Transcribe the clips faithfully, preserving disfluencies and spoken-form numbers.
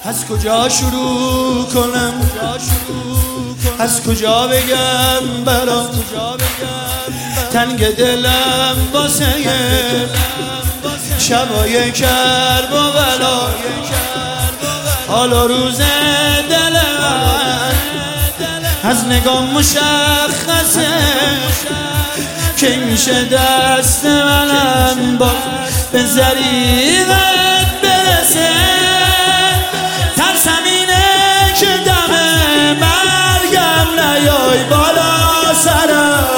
از کجا شروع کنم، از کجا بگم برات، تنگ دلم واسه شبای کرب و بلا، حال و روز دل من از نگاه مشخصه که میشه دست منم با به ضریبت برسه. ترسم اینه که دم مرگم نیای بالا سرم،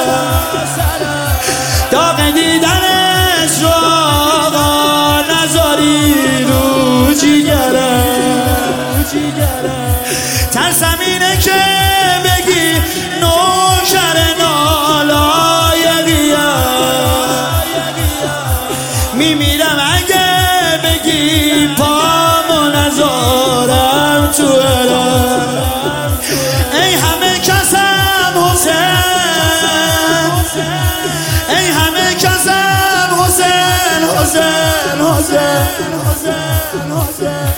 داغ دیدنش رو آقا نذاری رو جیگرم. ترسم اینه که بگی نوکر نالایقیم، میمیرم اگه بگی پامو نذارم تو ارم. ای همه کسم حسین، ای همه کسم حسین حسین حسین حسین حسین.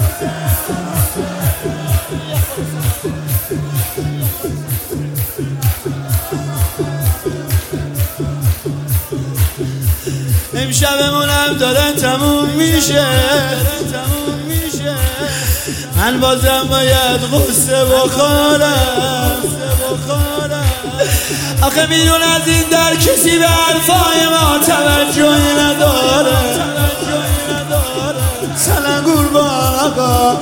امشبمونم داره تموم میشه، من بازم باید غصه بخورم. آخه بیرون از این در کسی به حرفای ما توجهی نداره. سلام قربان آقا،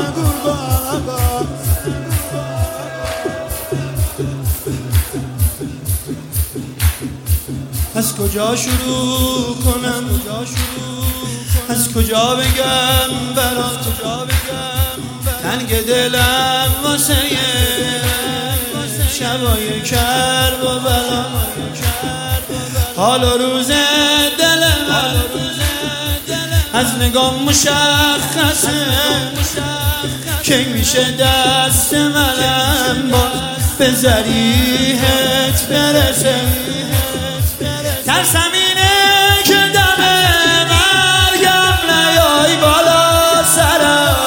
از کجا شروع کنم، از کجا بگم برات، تنگ دلم واسه شبای کرب و بلا، حال و روز دل من از نگاه مشخصه که میشه دست منم با به ضریحت برسه. ترسم اینه که دم مرگم نیای بالا سرم،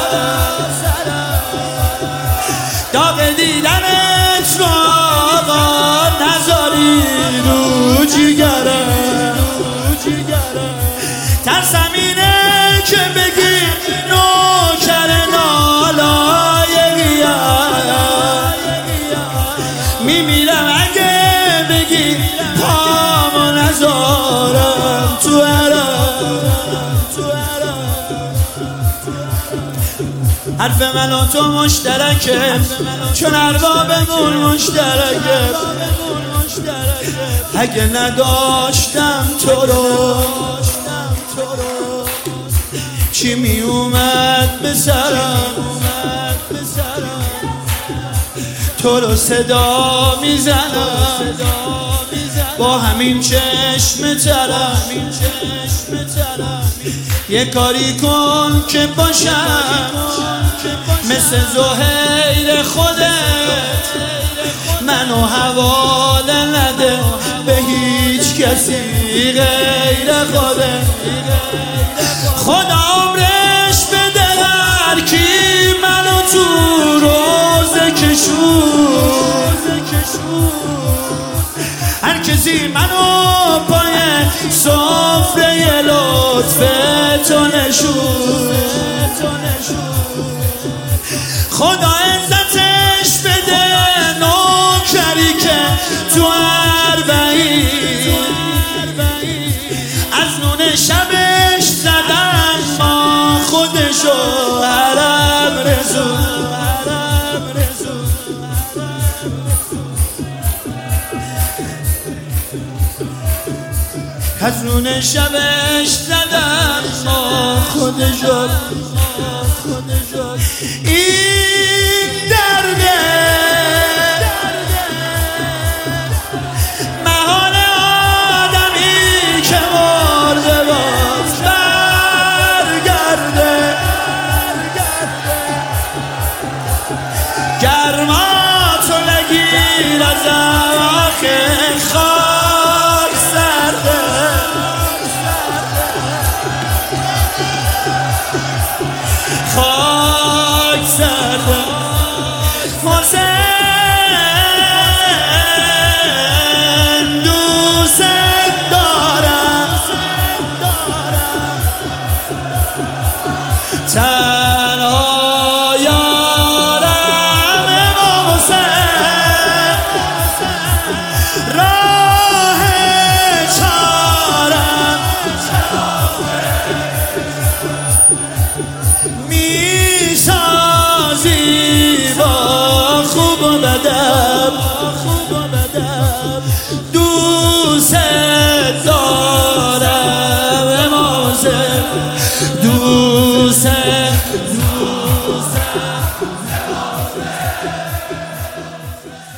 داغ دیدنت رو آقا نذاری رو جیگرم. ترسم اینه که بگی نوکر نالایقیم، میمیرم اگه بگی پامو نذارم تو ارم. حرف من و تو مشترکه چون اربابمون مشترکه. اگه نداشتم تو رو چی می اومد به سرم، تو رو صدا میزنم با همین چشم ترم. یه کاری کن که باشم مثل زهیر خودت، منو حواله نده به هیچ کسی غیر خودت. خدا عمرش بده هر کی منو تو روزه کشون، هر کسی منو پای سفره لطف تو نشون. خدا عزتش بده نوکری که تو اربعین از نون شبش زدن ما خودشو حرم رسون. از نون شبش زدن ما خودشو. این درده محال آدمی که مرده باز برگرده. گرماتو نگیر از آخر خاک سرده. خاک تنها یارم امام حسین، راه چارم میسازی با خوب و بدم، دوست دارم